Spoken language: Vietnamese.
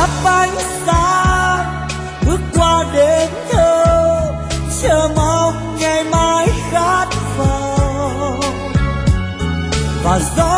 thắp ánh sáng bước qua đêm thơ, chờ mong ngày mai khát vọng và gió